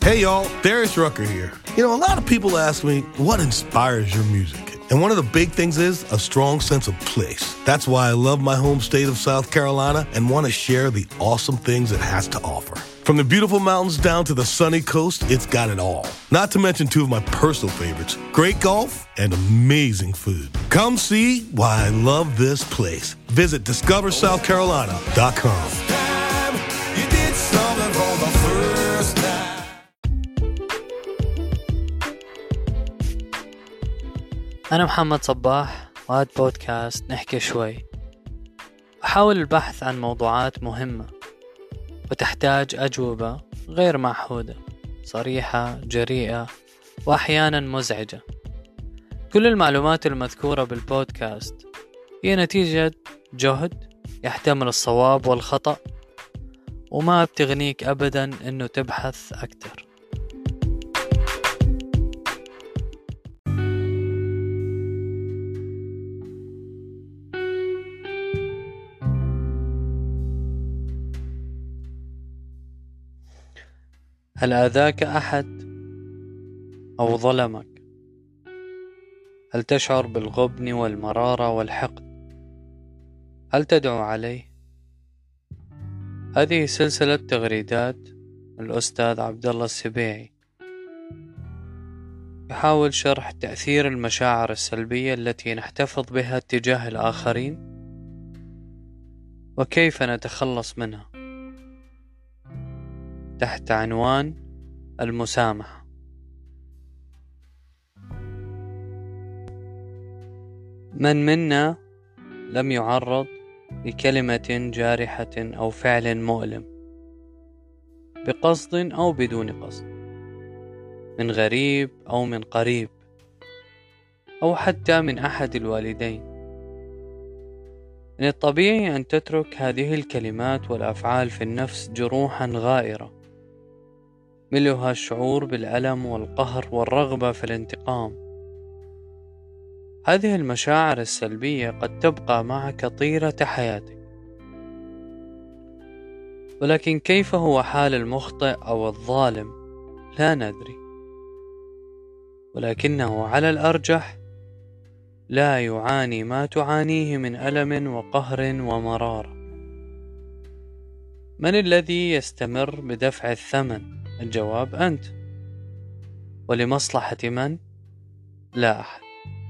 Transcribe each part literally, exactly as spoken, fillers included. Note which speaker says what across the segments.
Speaker 1: Hey y'all, Darius Rucker here. You know, a lot of people ask me, what inspires your music? And one of the big things is a strong sense of place. That's why I love my home state of South Carolina and want to share the awesome things it has to offer. From the beautiful mountains down to the sunny coast, it's got it all. Not to mention two of my personal favorites, great golf and amazing food. Come see why I love this place. Visit discover south carolina dot com.
Speaker 2: أنا محمد صباح وهذا بودكاست نحكي شوي. أحاول البحث عن موضوعات مهمة وتحتاج أجوبة غير معهودة، صريحة، جريئة، وأحيانا مزعجة. كل المعلومات المذكورة بالبودكاست هي نتيجة جهد يحتمل الصواب والخطأ، وما بتغنيك أبدا أنه تبحث أكتر. هل آذاك أحد أو ظلمك؟ هل تشعر بالغبن والمرارة والحقد؟ هل تدعو عليه؟ هذه سلسلة تغريدات الأستاذ عبد الله السبيعي يحاول شرح تأثير المشاعر السلبية التي نحتفظ بها تجاه الآخرين وكيف نتخلص منها، تحت عنوان المسامحة. من منا لم يعرض لكلمة جارحة أو فعل مؤلم بقصد أو بدون قصد، من غريب أو من قريب أو حتى من أحد الوالدين؟ من الطبيعي أن تترك هذه الكلمات والأفعال في النفس جروحا غائرة ملؤها الشعور بالألم والقهر والرغبة في الانتقام. هذه المشاعر السلبية قد تبقى معك طيلة حياتك، ولكن كيف هو حال المخطئ أو الظالم لا ندري، ولكنه على الأرجح لا يعاني ما تعانيه من ألم وقهر ومرارة. من الذي يستمر بدفع الثمن؟ الجواب أنت. ولمصلحة من؟ لا أحد.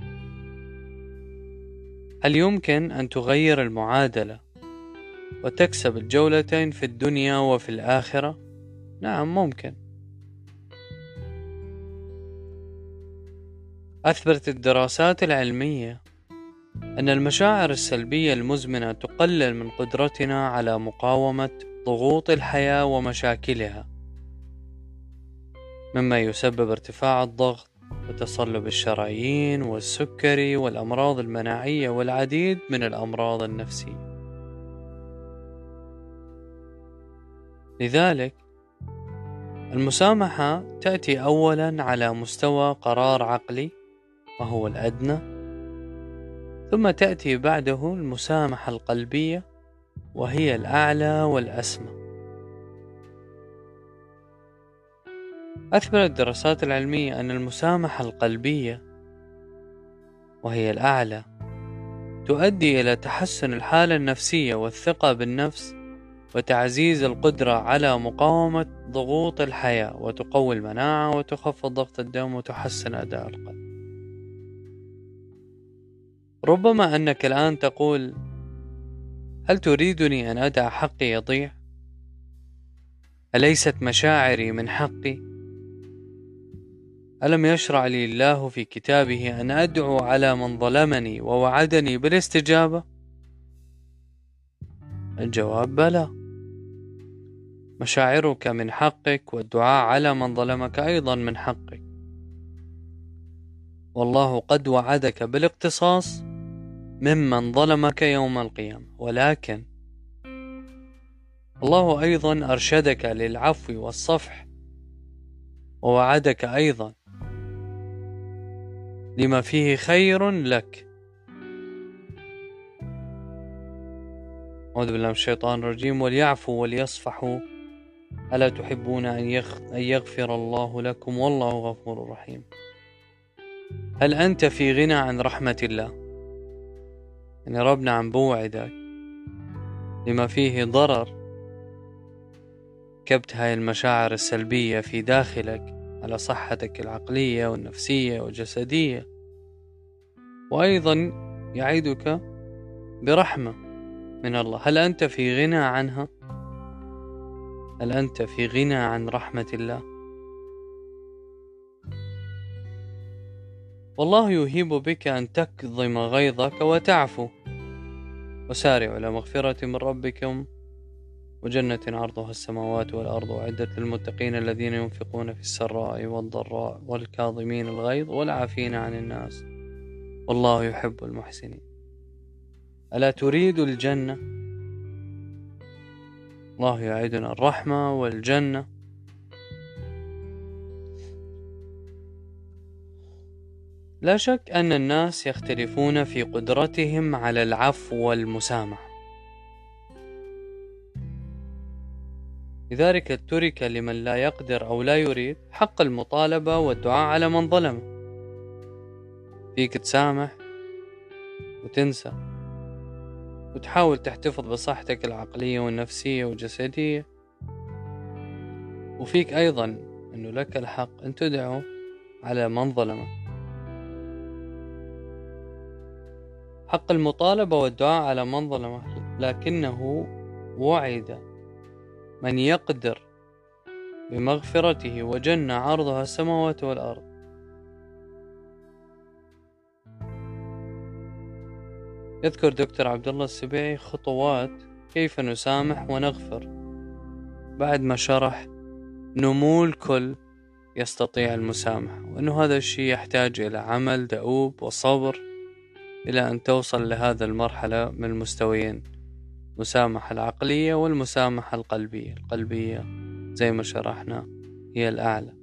Speaker 2: هل يمكن أن تغير المعادلة وتكسب الجولتين في الدنيا وفي الآخرة؟ نعم، ممكن. أثبتت الدراسات العلمية أن المشاعر السلبية المزمنة تقلل من قدرتنا على مقاومة ضغوط الحياة ومشاكلها، مما يسبب ارتفاع الضغط وتصلب الشرايين والسكري والأمراض المناعية والعديد من الأمراض النفسية. لذلك المسامحة تأتي أولا على مستوى قرار عقلي وهو الأدنى، ثم تأتي بعده المسامحة القلبية وهي الأعلى والأسمى. أثبتت الدراسات العلمية أن المسامحة القلبية وهي الأعلى تؤدي إلى تحسن الحالة النفسية والثقة بالنفس وتعزيز القدرة على مقاومة ضغوط الحياة، وتقوي المناعة وتخفض ضغط الدم وتحسن أداء القلب. ربما أنك الآن تقول: هل تريدني أن أدع حقي يضيع؟ أليست مشاعري من حقي؟ ألم يشرع لي الله في كتابه أن أدعو على من ظلمني ووعدني بالاستجابة؟ الجواب بلى. مشاعرك من حقك، والدعاء على من ظلمك أيضا من حقك، والله قد وعدك بالاقتصاص ممن ظلمك يوم القيامة. ولكن الله أيضا أرشدك للعفو والصفح، ووعدك أيضا لما فيه خير لك. أعوذ بالله من الشيطان الرجيم. وليعفوا وليصفحوا ألا تحبون أن يغفر الله لكم والله غفور رحيم. هل أنت في غنى عن رحمة الله؟ يعني ربنا عم بوعدك لما فيه ضرر كبت هاي المشاعر السلبية في داخلك على صحتك العقلية والنفسية والجسدية، وأيضا يعيدك برحمة من الله. هل أنت في غنى عنها؟ هل أنت في غنى عن رحمة الله؟ والله يهيب بك أن تكظم غيظك وتعفو، وسارعوا إلى مغفرة من ربكم وجنة عرضها السماوات والأرض أعدت للمتقين الذين ينفقون في السراء والضراء والكاظمين الغيظ والعافين عن الناس والله يحب المحسنين. ألا تريد الجنة؟ الله يعيدنا الرحمة والجنة. لا شك أن الناس يختلفون في قدرتهم على العفو والمسامحة، لذلك ترك لمن لا يقدر أو لا يريد حق المطالبة والدعاء على من ظلمه. فيك تسامح وتنسى وتحاول تحتفظ بصحتك العقلية والنفسية والجسدية، وفيك أيضا أنه لك الحق أن تدعو على من ظلمك. حق المطالبة والدعاء على من ظلمه، لكنه وعد من يقدر بمغفرته وجنة عرضها السماوات والأرض. يذكر دكتور عبد الله السبيعي خطوات كيف نسامح ونغفر بعد ما شرح نمو الكل يستطيع المسامحة، وأنه هذا الشيء يحتاج إلى عمل دؤوب وصبر إلى أن توصل لهذا المرحلة من المستويين، المسامحة العقلية والمسامحة القلبية. القلبية زي ما شرحنا هي الأعلى.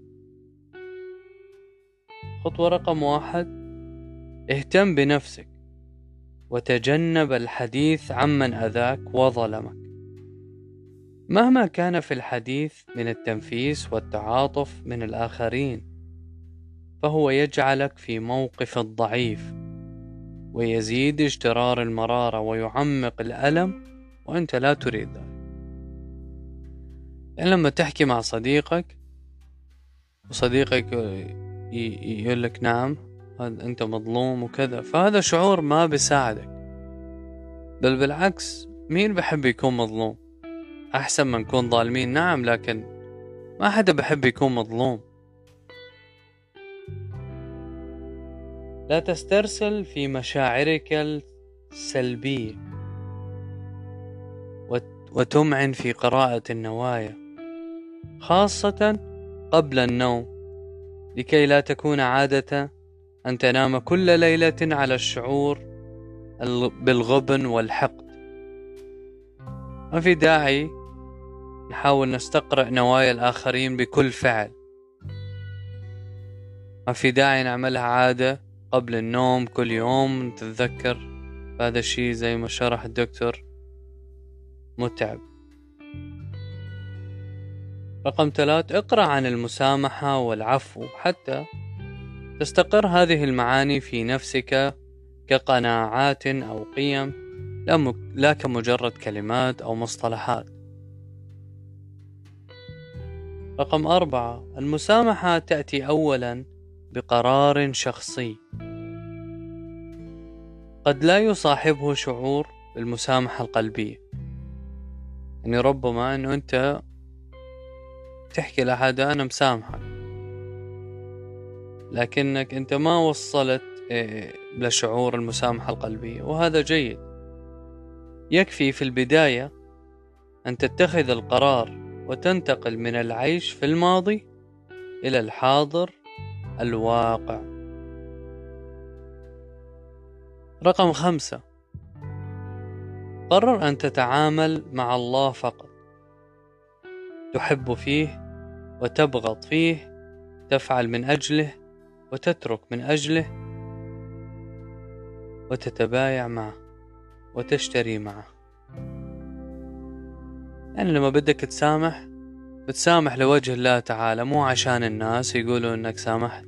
Speaker 2: خطوة رقم واحد: اهتم بنفسك وتجنب الحديث عمن أذاك وظلمك. مهما كان في الحديث من التنفيس والتعاطف من الآخرين فهو يجعلك في موقف الضعيف ويزيد اجترار المرارة ويعمق الألم وأنت لا تريد ذلك. يعني لما تحكي مع صديقك وصديقك يقول لك نعم أنت مظلوم وكذا، فهذا شعور ما بيساعدك، بل بالعكس، مين بحب يكون مظلوم؟ أحسن ما نكون ظالمين، نعم، لكن ما حدا بحب يكون مظلوم. لا تسترسل في مشاعرك السلبية وتمعن في قراءة النوايا خاصة قبل النوم، لكي لا تكون عادة أن تنام كل ليلة على الشعور بالغبن والحقد. ما في داعي نحاول نستقرأ نوايا الآخرين بكل فعل، ما في داعي نعملها عادة قبل النوم كل يوم نتذكر. هذا الشيء زي ما شرح الدكتور متعب. رقم ثلاث: اقرأ عن المسامحة والعفو حتى تستقر هذه المعاني في نفسك كقناعات أو قيم، لا كمجرد كلمات أو مصطلحات. رقم أربعة: المسامحة تأتي أولا بقرار شخصي قد لا يصاحبه شعور بالمسامحة القلبية. يعني ربما أنه أنت تحكي لأحد أنا مسامحك، لكنك أنت ما وصلت لشعور المسامحة القلبية، وهذا جيد. يكفي في البداية أن تتخذ القرار وتنتقل من العيش في الماضي إلى الحاضر الواقع. رقم خمسة: قرر أن تتعامل مع الله فقط، تحب فيه وتبغض فيه، تفعل من أجله وتترك من أجله، وتتبايع معه وتشتري معه. يعني لما بدك تسامح بتسامح لوجه الله تعالى، مو عشان الناس يقولوا انك سامحت.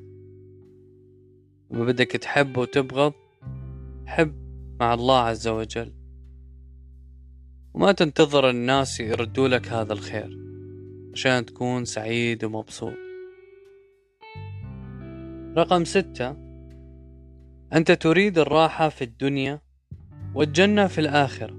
Speaker 2: وبدك تحب وتبغض، حب مع الله عز وجل، وما تنتظر الناس يردوا لك هذا الخير عشان تكون سعيد ومبسوط. رقم ستة، أنت تريد الراحة في الدنيا والجنة في الآخرة،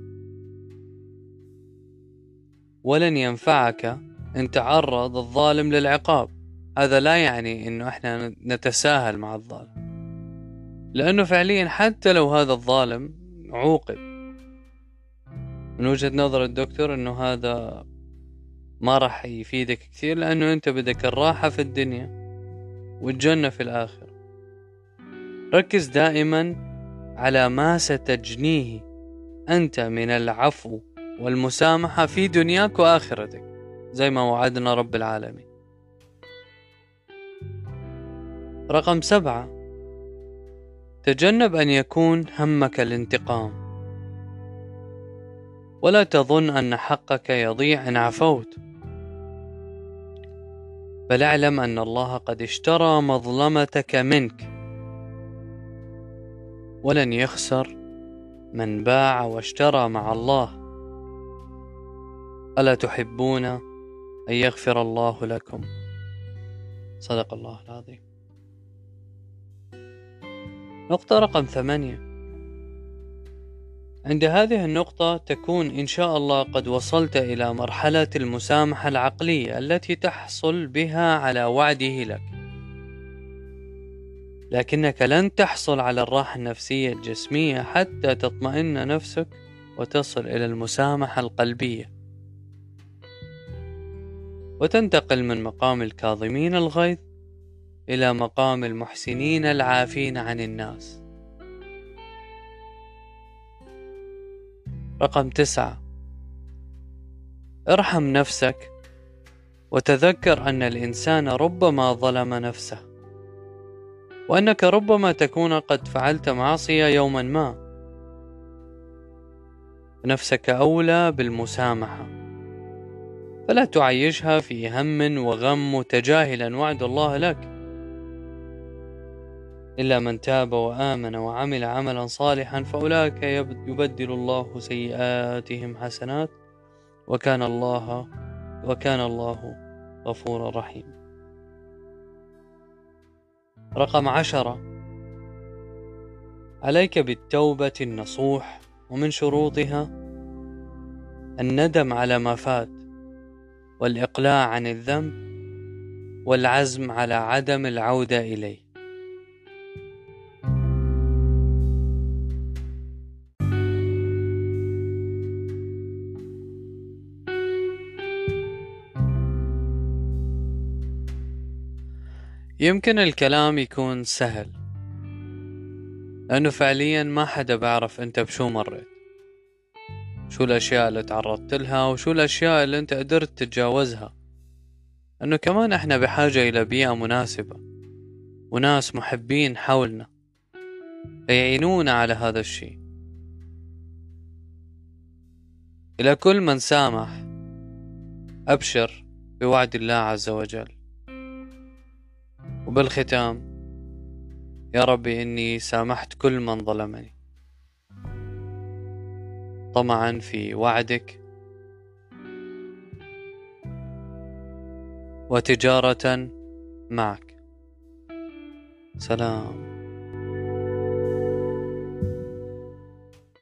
Speaker 2: ولن ينفعك أن تعرض الظالم للعقاب. هذا لا يعني أنه إحنا نتساهل مع الظالم، لأنه فعليا حتى لو هذا الظالم عوقب من وجهة نظر الدكتور أنه هذا ما راح يفيدك كثير، لأنه أنت بدك الراحة في الدنيا والجنة في الآخرة. ركز دائما على ما ستجنيه أنت من العفو والمسامحة في دنياك وآخرتك، زي ما وعدنا رب العالمين. رقم سبعة، تجنب أن يكون همك الانتقام، ولا تظن أن حقك يضيع إن عفوت، بل اعلم أن الله قد اشترى مظلمتك منك، ولن يخسر من باع واشترى مع الله. ألا تحبون أن يغفر الله لكم؟ صدق الله العظيم. نقطة رقم ثمانية، عند هذه النقطة تكون إن شاء الله قد وصلت إلى مرحلة المسامحة العقلية التي تحصل بها على وعده لك، لكنك لن تحصل على الراحة النفسية الجسمية حتى تطمئن نفسك وتصل إلى المسامحة القلبية، وتنتقل من مقام الكاظمين الغيظ إلى مقام المحسنين العافين عن الناس. رقم تسعة، ارحم نفسك وتذكر أن الإنسان ربما ظلم نفسه، وأنك ربما تكون قد فعلت معصية يوما ما. نفسك أولى بالمسامحة، فلا تعيشها في هم وغم متجاهلا وعد الله لك. إلا من تاب وآمن وعمل عملا صالحا فأولئك يبدل الله سيئاتهم حسنات وكان الله وكان الله غفورا رحيما. رقم عشرة، عليك بالتوبة النصوح، ومن شروطها الندم على ما فات، والإقلاع عن الذنب، والعزم على عدم العودة إليه. يمكن الكلام يكون سهل، لأنه فعليا ما حدا بعرف أنت بشو مريت، شو الأشياء اللي تعرضت لها، وشو الأشياء اللي أنت قدرت تتجاوزها. أنه كمان إحنا بحاجة إلى بيئة مناسبة وناس محبين حولنا يعينونا على هذا الشيء. إلى كل من سامح، أبشر بوعد الله عز وجل. وبالختام، يا ربي إني سامحت كل من ظلمني، طمعا في وعدك وتجارة معك. سلام.